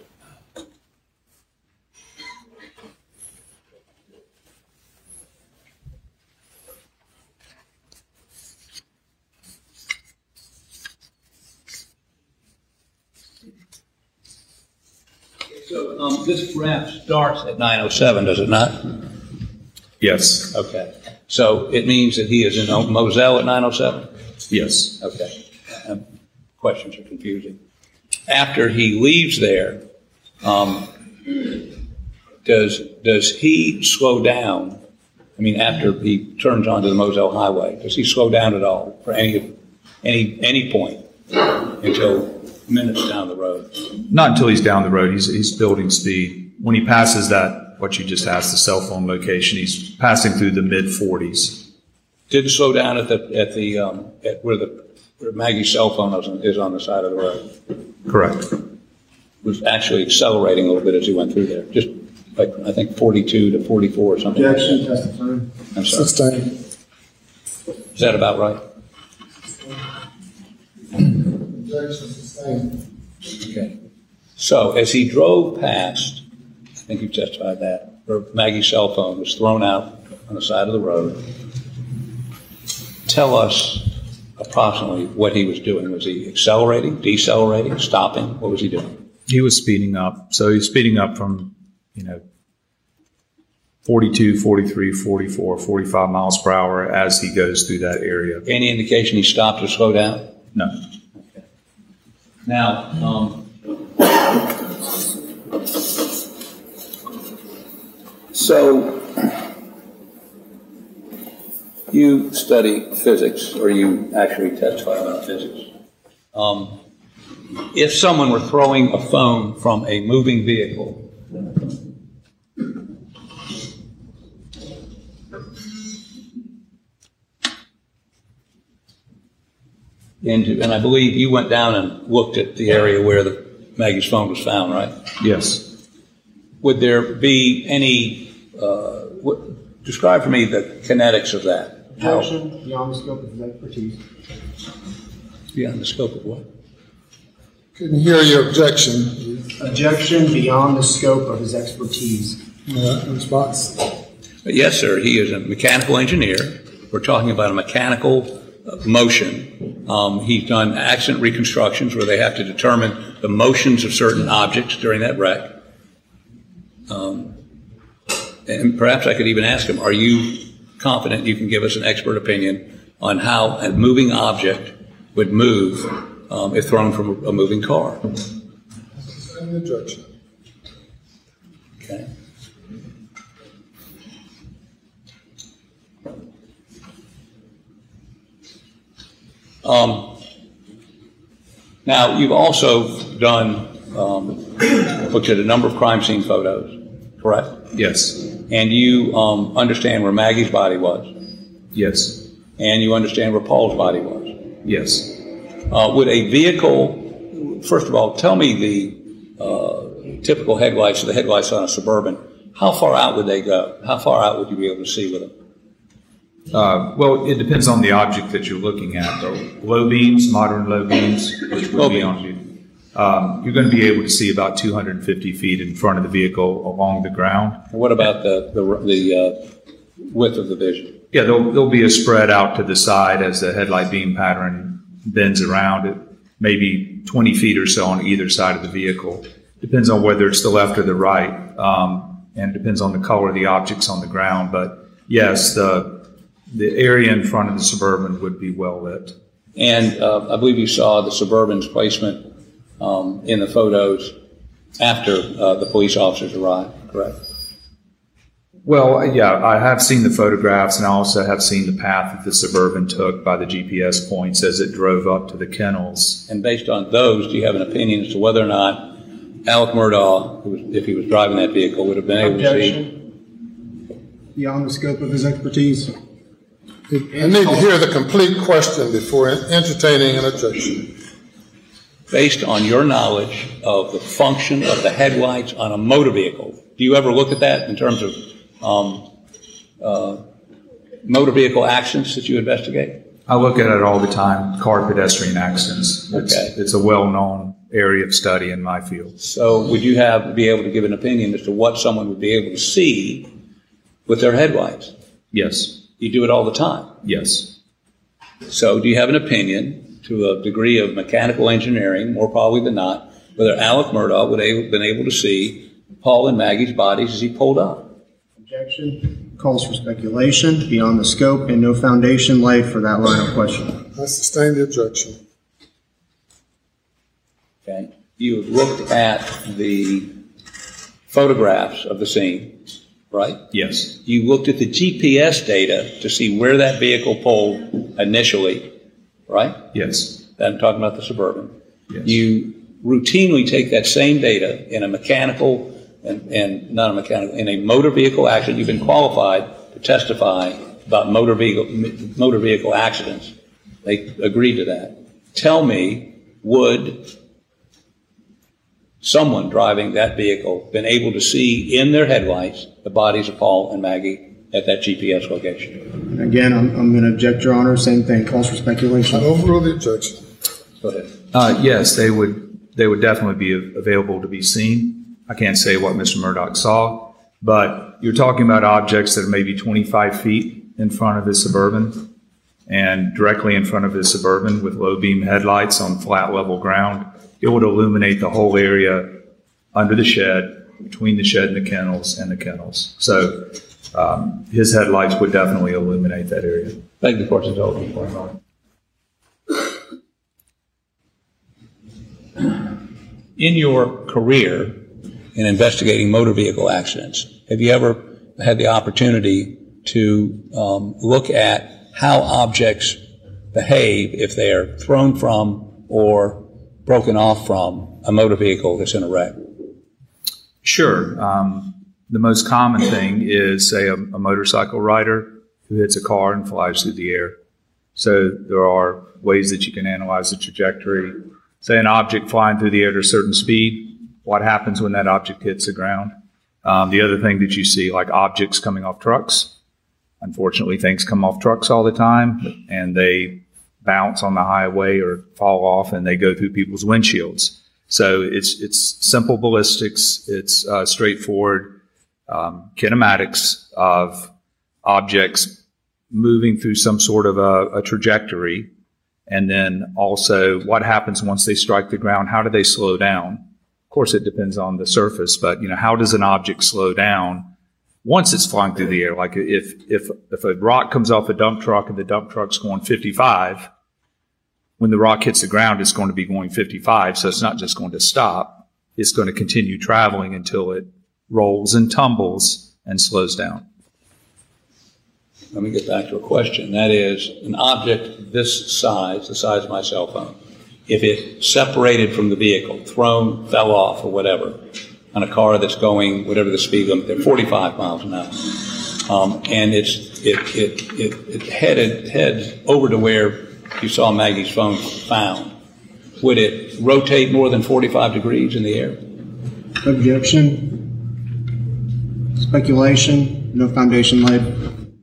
So um, this graph starts at nine oh seven, does it not? Yes. Okay. So it means that he is in Moselle at nine oh seven? Yes. Okay. Um, questions are confusing. After he leaves there, um, does does he slow down? I mean, after he turns onto the Moselle Highway, does he slow down at all for any any any point until minutes down the road? Not until he's down the road. He's he's building speed. When he passes that, what you just asked, the cell phone location, he's passing through the mid forties. Didn't slow down at the at the um, at where the where Maggie's cell phone is on, is on the side of the road. Correct. Was actually accelerating a little bit as he went through there. Just like I think forty-two to forty-four or something. Objection, like that. testifying. I'm sorry. Sustained. Is that about right? Objection, sustained. Okay. So as he drove past, I think you testified that, where Maggie's cell phone was thrown out on the side of the road. Tell us approximately what he was doing. Was he accelerating, decelerating, stopping? What was he doing? He was speeding up. So he's speeding up from, you know, forty-two, forty-three, forty-four, forty-five miles per hour as he goes through that area. Any indication he stopped or slowed down? No. Okay. Now, um, so you study physics, or you actually testify about physics. Um, if someone were throwing a phone from a moving vehicle into, and I believe you went down and looked at the area where the Maggie's phone was found, right? Yes. Would there be any, uh, what, describe for me the kinetics of that? Objection, beyond the scope of his expertise. Beyond the scope of what? Couldn't hear your objection. Objection beyond the scope of his expertise. Uh, response? Yes, sir. He is a mechanical engineer. We're talking about a mechanical motion. Um, he's done accident reconstructions where they have to determine the motions of certain objects during that wreck. Um, and perhaps I could even ask him, are you confident you can give us an expert opinion on how a moving object would move um, if thrown from a moving car? Any objection? Okay. Um, now, you've also done, um, looked at a number of crime scene photos, correct? Yes. And you um, understand where Maggie's body was? Yes. And you understand where Paul's body was? Yes. Uh, would a vehicle, first of all, tell me the uh, typical headlights, the headlights on a Suburban, how far out would they go? How far out would you be able to see with them? Uh, well, it depends on the object that you're looking at. Though. Low beams, modern low beams, which would Low be beams. on um, you're going to be able to see about two hundred fifty feet in front of the vehicle along the ground. What about the the, the uh, width of the vision? Yeah, there'll, there'll be a spread out to the side as the headlight beam pattern bends around it, maybe twenty feet or so on either side of the vehicle. Depends on whether it's the left or the right, um, and depends on the color of the objects on the ground. But yes, the the area in front of the Suburban would be well lit. And uh, I believe you saw the Suburban's placement um, in the photos after uh, the police officers arrived, correct? Well, yeah, I have seen the photographs, and I also have seen the path that the Suburban took by the G P S points as it drove up to the kennels. And based on those, do you have an opinion as to whether or not Alec Murdaugh, who was, if he was driving that vehicle, would have been able Objection. to see? Beyond the scope of his expertise. I need to hear the complete question before entertaining an objection. Based on your knowledge of the function of the headlights on a motor vehicle, do you ever look at that in terms of um, uh, motor vehicle accidents that you investigate? I look at it all the time, car pedestrian accidents. It's, Okay. it's a well-known area of study in my field. So would you have be able to give an opinion as to what someone would be able to see with their headlights? Yes. You do it all the time. Yes. So do you have an opinion, to a degree of mechanical engineering, more probably than not, whether Alec Murdaugh would have been able to see Paul and Maggie's bodies as he pulled up? Objection. Calls for speculation beyond the scope and no foundation laid for that line of questioning. I sustain the objection. Okay. You have looked at the photographs of the scene, right? Yes. You looked at the G P S data to see where that vehicle pulled initially, right? Yes. I'm talking about the Suburban. Yes. You routinely take that same data in a mechanical and, and not a mechanical, in a motor vehicle accident. You've been qualified to testify about motor vehicle, motor vehicle accidents. They agreed to that. Tell me, would someone driving that vehicle been able to see in their headlights the bodies of Paul and Maggie at that G P S location? Again, I'm, I'm going to object, Your Honor. Same thing. Calls for I speculation. overrule the objection. Go ahead. Uh, yes, they would. They would definitely be available to be seen. I can't say what Mister Murdaugh saw, but you're talking about objects that are maybe twenty-five feet in front of his Suburban, and directly in front of his Suburban with low beam headlights on flat level ground. It would illuminate the whole area under the shed, between the shed and the kennels, and the kennels. So um, his headlights would definitely illuminate that area. Thank the court is open for a moment. In your career in investigating motor vehicle accidents, have you ever had the opportunity to um, look at how objects behave if they are thrown from or broken off from a motor vehicle that's in a wreck? Sure. Um, the most common thing is, say, a, a motorcycle rider who hits a car and flies through the air. So there are ways that you can analyze the trajectory. Say an object flying through the air at a certain speed, what happens when that object hits the ground? Um, the other thing that you see, like objects coming off trucks. Unfortunately, things come off trucks all the time, and they bounce on the highway or fall off, and they go through people's windshields. So it's it's simple ballistics. It's uh, straightforward um, kinematics of objects moving through some sort of a, a trajectory, and then also what happens once they strike the ground. How do they slow down? Of course, it depends on the surface, but you know, how does an object slow down once it's flying through the air? Like if if if a rock comes off a dump truck and the dump truck's going fifty-five. When the rock hits the ground, it's going to be going fifty-five, so it's not just going to stop. It's going to continue traveling until it rolls and tumbles and slows down. Let me get back to a question. That is, an object this size, the size of my cell phone, if it separated from the vehicle, thrown, fell off, or whatever, on a car that's going, whatever the speed limit, they're forty-five miles an hour, um, and it's it it it, it headed heads over to where you saw Maggie's phone found, would it rotate more than forty-five degrees in the air? Objection. Speculation. No foundation laid.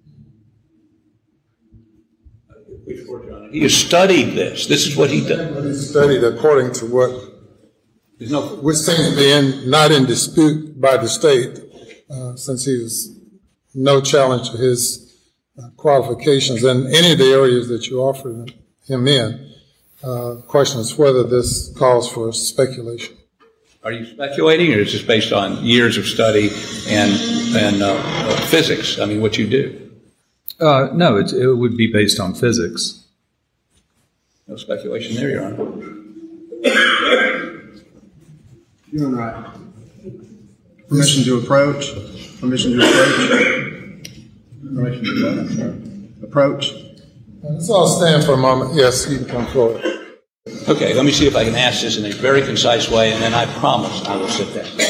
He has studied this. This is what he does. He studied according to what, no, which seems to be in, not in dispute by the state, uh, since he was no challenge to his uh, qualifications in any of the areas that you offered him in. Uh, the question is whether this calls for speculation. Are you speculating, or is this based on years of study and and uh, uh, physics? I mean, what you do? Uh, no, it, it would be based on physics. No speculation there, Your Honor. Your Honor, permission to approach. Permission to approach. Permission to approach. Let's all stand for a moment. Yes, you can come forward. Okay, let me see if I can ask this in a very concise way, and then I promise I will sit down.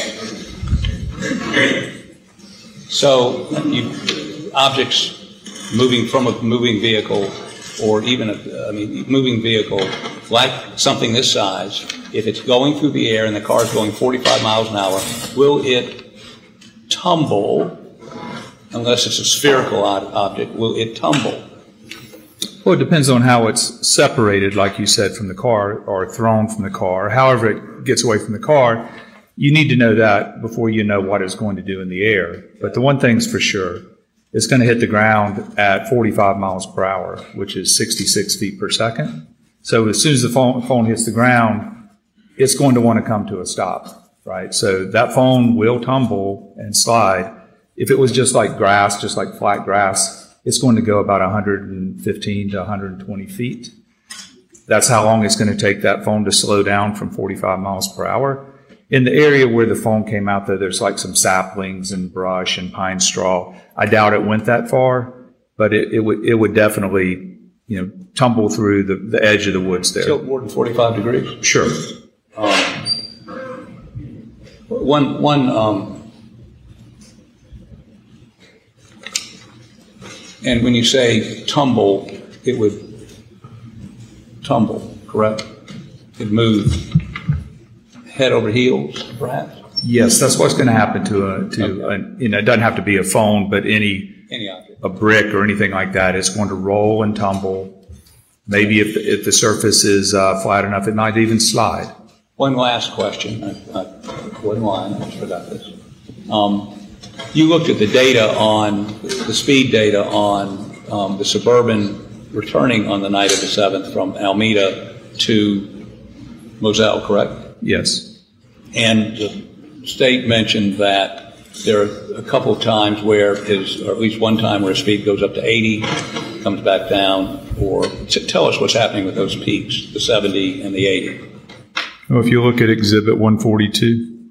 So, you, objects moving from a moving vehicle, or even a, I mean, moving vehicle, like something this size, if it's going through the air and the car is going forty-five miles an hour, will it tumble, unless it's a spherical object, will it tumble? Well, it depends on how it's separated, like you said, from the car, or thrown from the car. However it gets away from the car, you need to know that before you know what it's going to do in the air. But the one thing's for sure, it's going to hit the ground at forty-five miles per hour, which is sixty-six feet per second. So as soon as the phone, phone hits the ground, it's going to want to come to a stop, right? So that phone will tumble and slide. If it was just like grass, just like flat grass, it's going to go about one hundred fifteen to one hundred twenty feet. That's how long it's going to take that phone to slow down from forty-five miles per hour. In the area where the phone came out, though, there's like some saplings and brush and pine straw. I doubt it went that far, but it, it would it would definitely, you know, tumble through the, the edge of the woods there. Tilt more than forty-five degrees? Sure. Um, one, one, um, and when you say tumble, it would tumble, correct? It'd move head over heels, perhaps? Yes, that's what's going to happen to a, to okay. a, you know, it doesn't have to be a phone, but any, any object. A brick or anything like that. It's going to roll and tumble. Maybe if, if the surface is uh, flat enough, it might even slide. One last question. I, I wasn't lying, I just forgot this. Um, you looked at the data on, the speed data on um, the Suburban returning on the night of the seventh from Alameda to Moselle, correct? Yes. And the state mentioned that there are a couple of times where his, or at least one time where his speed goes up to eighty, comes back down, or t- tell us what's happening with those peaks, the seventy and the eighty. Well, if you look at Exhibit one forty-two,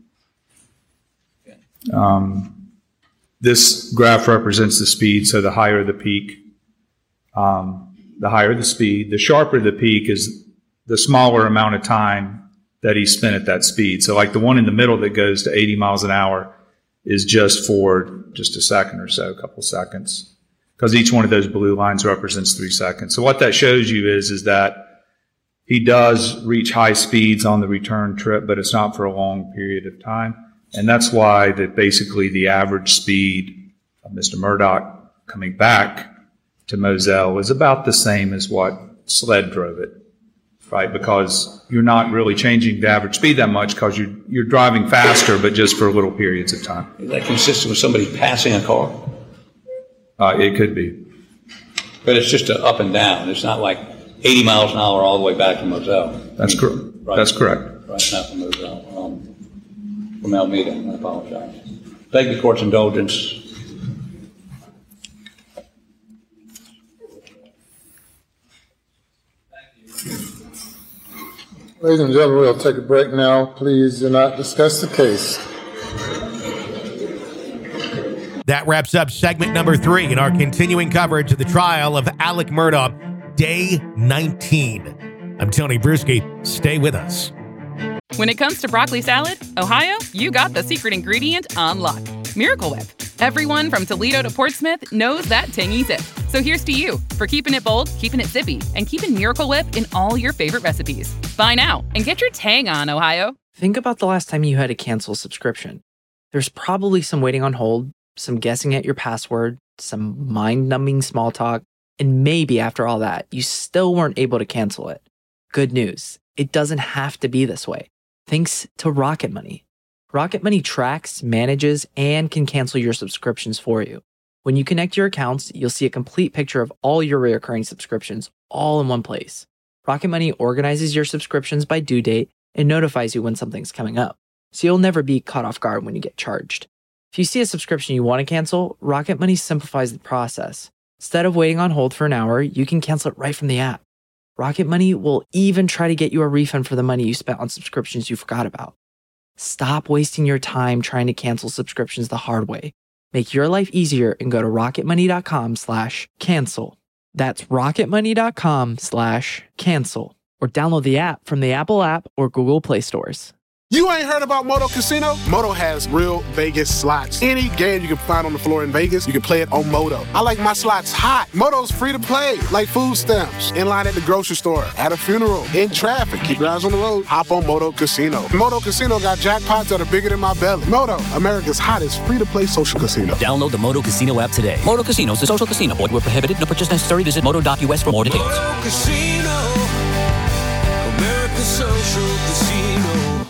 um, this graph represents the speed, so the higher the peak, um, the higher the speed. The sharper the peak is the smaller amount of time that he spent at that speed. So like the one in the middle that goes to eighty miles an hour is just for just a second or so, a couple seconds, because each one of those blue lines represents three seconds. So what that shows you is, is that he does reach high speeds on the return trip, but it's not for a long period of time. And that's why that basically the average speed of Mister Murdaugh coming back to Moselle is about the same as what SLED drove it. right? Because you're not really changing the average speed that much because you're, you're driving faster, but just for little periods of time. Is that consistent with somebody passing a car? Uh, it could be. But it's just a up and down. It's not like eighty miles an hour all the way back to Moselle. That's correct. Right. That's correct. Right now from Moselle, um, from Alameda. I apologize. Beg the court's indulgence. Ladies and gentlemen, we'll take a break now. Please do not discuss the case. That wraps up segment number three in our continuing coverage of the trial of Alec Murdaugh, day nineteen. I'm Tony Bruschi. Stay with us. When it comes to broccoli salad, Ohio, you got the secret ingredient on lock. Miracle Whip. Everyone from Toledo to Portsmouth knows that tangy zip. So here's to you for keeping it bold, keeping it zippy, and keeping Miracle Whip in all your favorite recipes. Buy now and get your tang on, Ohio. Think about the last time you had to cancel a subscription. There's probably some waiting on hold, some guessing at your password, some mind-numbing small talk, and maybe after all that, you still weren't able to cancel it. Good news, it doesn't have to be this way. Thanks to Rocket Money. Rocket Money tracks, manages, and can cancel your subscriptions for you. When you connect your accounts, you'll see a complete picture of all your recurring subscriptions all in one place. Rocket Money organizes your subscriptions by due date and notifies you when something's coming up, so you'll never be caught off guard when you get charged. If you see a subscription you want to cancel, Rocket Money simplifies the process. Instead of waiting on hold for an hour, you can cancel it right from the app. Rocket Money will even try to get you a refund for the money you spent on subscriptions you forgot about. Stop wasting your time trying to cancel subscriptions the hard way. Make your life easier and go to rocketmoney.com slash cancel. That's rocketmoney.com slash cancel. Or download the app from the Apple app or Google Play stores. You ain't heard about Moto Casino? Moto has real Vegas slots. Any game you can find on the floor in Vegas, you can play it on Moto. I like my slots hot. Moto's free to play, like food stamps. In line at the grocery store, at a funeral, in traffic. Keep your eyes on the road. Hop on Moto Casino. Moto Casino got jackpots that are bigger than my belly. Moto, America's hottest free-to-play social casino. Download the Moto Casino app today. Moto Casino is a social casino. Void where prohibited. No purchase necessary. Visit moto dot U S for more details. Moto Casino, America's social casino.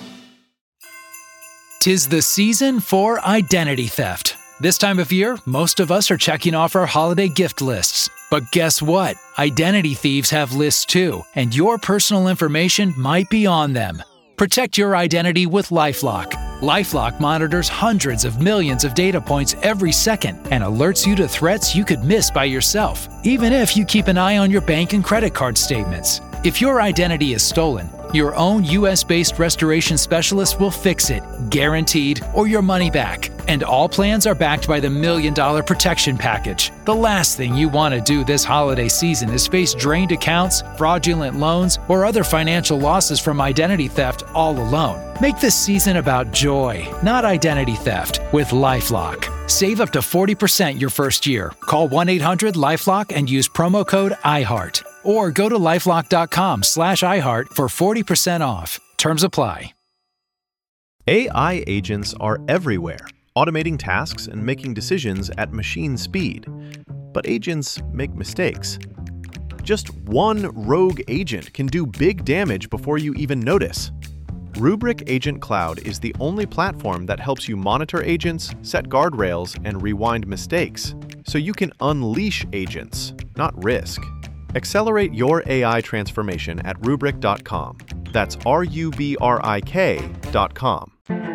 'Tis the season for identity theft. This time of year, most of us are checking off our holiday gift lists. But guess what? Identity thieves have lists too, and your personal information might be on them. Protect your identity with LifeLock. LifeLock monitors hundreds of millions of data points every second and alerts you to threats you could miss by yourself, even if you keep an eye on your bank and credit card statements. If your identity is stolen, your own U S-based restoration specialist will fix it, guaranteed, or your money back. And all plans are backed by the Million Dollar Protection Package. The last thing you want to do this holiday season is face drained accounts, fraudulent loans, or other financial losses from identity theft all alone. Make this season about joy, not identity theft, with LifeLock. Save up to forty percent your first year. Call one eight hundred LifeLock and use promo code iHeart. Or go to lifelock.com slash iHeart for forty percent off. Terms apply. A I agents are everywhere, automating tasks and making decisions at machine speed. But agents make mistakes. Just one rogue agent can do big damage before you even notice. Rubrik Agent Cloud is the only platform that helps you monitor agents, set guardrails, and rewind mistakes, so you can unleash agents, not risk. Accelerate your A I transformation at rubrik dot com. That's R U B R I K dot com.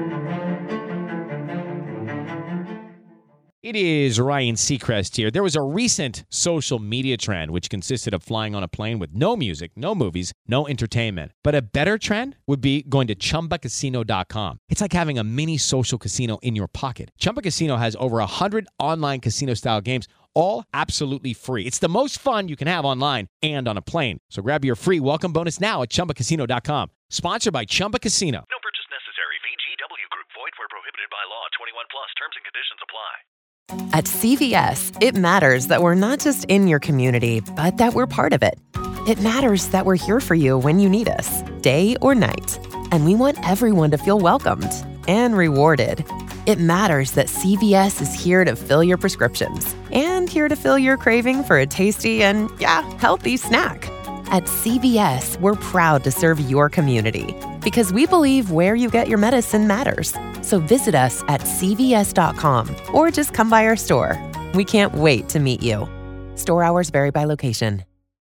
It is Ryan Seacrest here. There was a recent social media trend which consisted of flying on a plane with no music, no movies, no entertainment. But a better trend would be going to chumba casino dot com. It's like having a mini social casino in your pocket. Chumba Casino has over one hundred online casino-style games, all absolutely free. It's the most fun you can have online and on a plane. So grab your free welcome bonus now at chumba casino dot com. Sponsored by Chumba Casino. No purchase necessary. V G W Group. Void where prohibited by law. twenty-one plus. Terms and conditions apply. At C V S, it matters that we're not just in your community, but that we're part of it. It matters that we're here for you when you need us, day or night. And we want everyone to feel welcomed and rewarded. It matters that C V S is here to fill your prescriptions and here to fill your craving for a tasty and, yeah, healthy snack. At C V S, we're proud to serve your community because we believe where you get your medicine matters. So visit us at C V S dot com or just come by our store. We can't wait to meet you. Store hours vary by location.